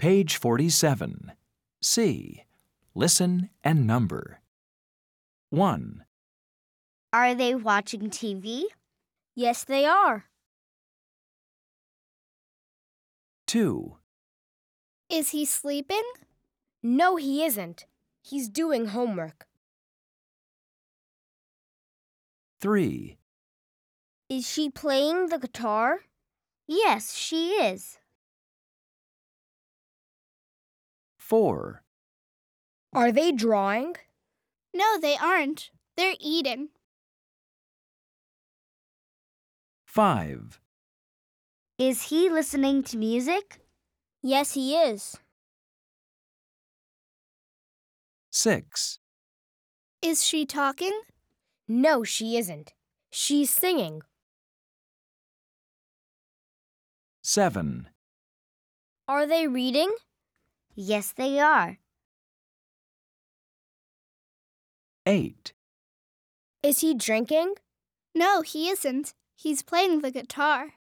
Page 47. C. Listen and number. 1, Are they watching TV? Yes, they are. 2, Is he sleeping? No, he isn't. He's doing homework. 3, Is she playing the guitar? Yes, she is. 4, Are they drawing? No, they aren't. They're eating. 5, Is he listening to music? Yes, he is. 6, Is she talking? No, she isn't. She's singing. 7, Are they reading? Yes, they are. 8, Is he drinking? No, he isn't. He's playing the guitar.